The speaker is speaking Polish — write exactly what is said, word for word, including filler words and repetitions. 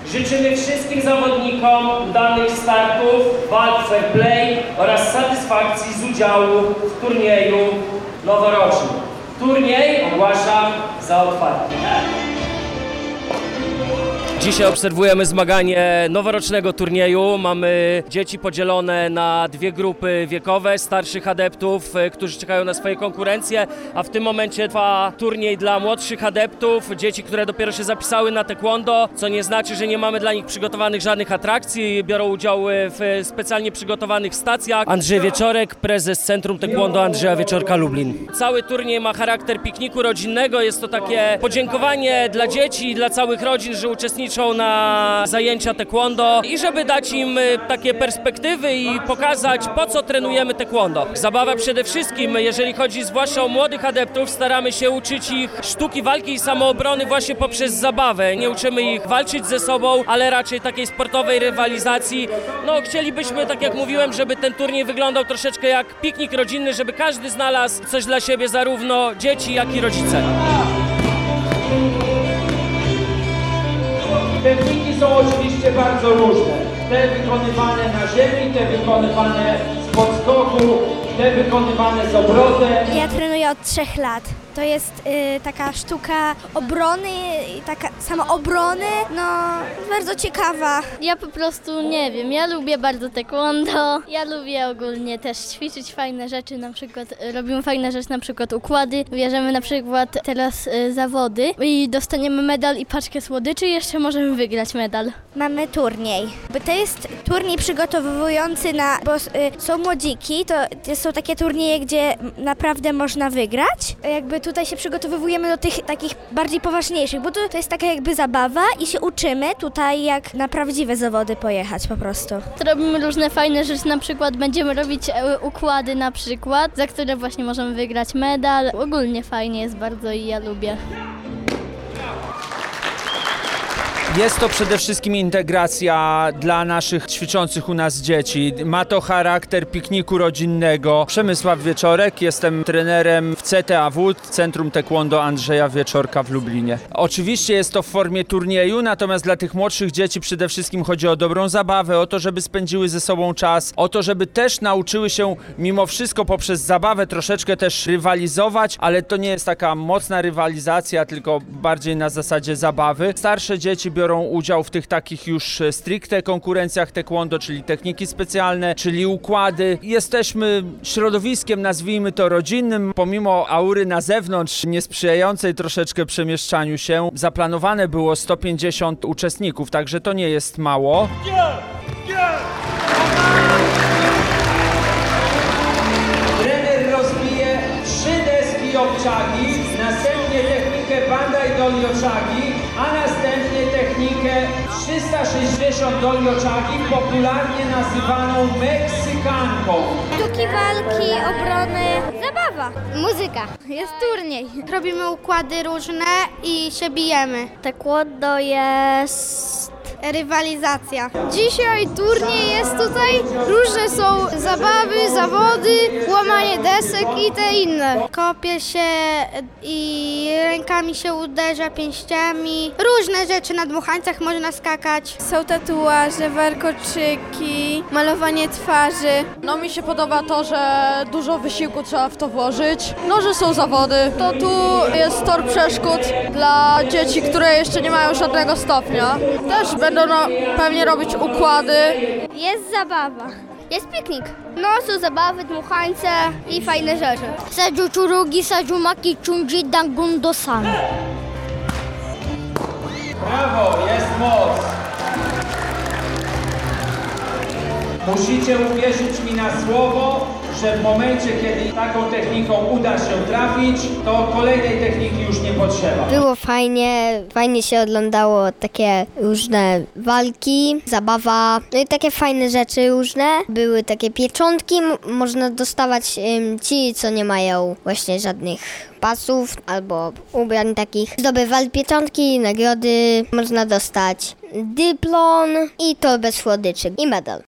Życzymy wszystkim zawodnikom udanych startów, walk fair play oraz satysfakcji z udziału w turnieju noworocznym. Turniej ogłaszam za otwarty. Dzisiaj obserwujemy zmaganie noworocznego turnieju. Mamy dzieci podzielone na dwie grupy wiekowe, starszych adeptów, którzy czekają na swoje konkurencje, a w tym momencie trwa turniej dla młodszych adeptów, dzieci, które dopiero się zapisały na taekwondo, co nie znaczy, że nie mamy dla nich przygotowanych żadnych atrakcji, biorą udział w specjalnie przygotowanych stacjach. Andrzej Wieczorek, prezes Centrum Taekwondo Andrzeja Wieczorka Lublin. Cały turniej ma charakter pikniku rodzinnego, jest to takie podziękowanie dla dzieci i dla całych rodzin, że uczestniczą na zajęcia taekwondo i żeby dać im takie perspektywy i pokazać, po co trenujemy taekwondo. Zabawa przede wszystkim, jeżeli chodzi zwłaszcza o młodych adeptów, staramy się uczyć ich sztuki walki i samoobrony właśnie poprzez zabawę. Nie uczymy ich walczyć ze sobą, ale raczej takiej sportowej rywalizacji. No chcielibyśmy, tak jak mówiłem, żeby ten turniej wyglądał troszeczkę jak piknik rodzinny, żeby każdy znalazł coś dla siebie, zarówno dzieci, jak i rodzice. Techniki są oczywiście bardzo różne. Te wykonywane na ziemi, te wykonywane z podskoku, te wykonywane z obrotem. Ja trenuję od trzech lat. To jest y, taka sztuka obrony, taka samoobrony, no bardzo ciekawa. Ja po prostu nie wiem, ja lubię bardzo taekwondo, ja lubię ogólnie też ćwiczyć fajne rzeczy, na przykład robimy fajne rzeczy, na przykład układy, bierzemy na przykład teraz y, zawody i dostaniemy medal i paczkę słodyczy i jeszcze możemy wygrać medal. Mamy turniej, bo to jest turniej przygotowujący na, bo y, są młodziki, to, to są takie turnieje, gdzie naprawdę można wygrać, jakby tutaj się przygotowujemy do tych takich bardziej poważniejszych, bo to, to jest taka jakby zabawa i się uczymy tutaj jak na prawdziwe zawody pojechać po prostu. Robimy różne fajne rzeczy, na przykład będziemy robić e, układy na przykład, za które właśnie możemy wygrać medal. Ogólnie fajnie jest bardzo i ja lubię. Jest to przede wszystkim integracja dla naszych ćwiczących u nas dzieci. Ma to charakter pikniku rodzinnego. Przemysław Wieczorek, jestem trenerem w C T A W, Centrum Taekwondo Andrzeja Wieczorka w Lublinie. Oczywiście jest to w formie turnieju, natomiast dla tych młodszych dzieci przede wszystkim chodzi o dobrą zabawę, o to, żeby spędziły ze sobą czas, o to, żeby też nauczyły się mimo wszystko poprzez zabawę troszeczkę też rywalizować, ale to nie jest taka mocna rywalizacja, tylko bardziej na zasadzie zabawy. Starsze dzieci biorą udział w tych takich już stricte konkurencjach taekwondo, czyli techniki specjalne, czyli układy. Jesteśmy środowiskiem, nazwijmy to rodzinnym, pomimo aury na zewnątrz niesprzyjającej troszeczkę przemieszczaniu się. Zaplanowane było sto pięćdziesiąt uczestników, także to nie jest mało. Trener rozbije trzy deski obczagi, następnie technikę Bandai Dolly Ochagi, a następnie technikę trzysta sześćdziesiąt Dolly Ochagi, popularnie nazywaną Meksykanką. Sztuki walki, obrony, zabawa. Muzyka. Jest turniej. Robimy układy różne i się bijemy. Taekwondo jest... Rywalizacja. Dzisiaj turniej jest tutaj. Różne są zabawy, zawody, łamanie desek i te inne. Kopie się i rękami się uderza, pięściami. Różne rzeczy na dmuchańcach można skakać. Są tatuaże, warkoczyki, malowanie twarzy. No mi się podoba to, że dużo wysiłku trzeba w to włożyć. No, że są zawody. To tu jest tor przeszkód dla dzieci, które jeszcze nie mają żadnego stopnia. Też będą no, pewnie robić układy. Jest zabawa. Jest piknik. No, są zabawy, dmuchańce i fajne rzeczy. Sadziu czurugi, sadziu maki, chunji, dangundosan. Brawo, jest moc. Musicie uwierzyć mi na słowo, że w momencie, kiedy taką techniką uda się trafić, to kolejnej techniki już nie potrzeba. Było fajnie, fajnie się oglądało takie różne walki, zabawa, no i takie fajne rzeczy różne. Były takie pieczątki, m- można dostawać ym, ci, co nie mają właśnie żadnych pasów albo ubrań takich. Zdobywali pieczątki, nagrody, można dostać dyplom i torbę słodyczy i medal.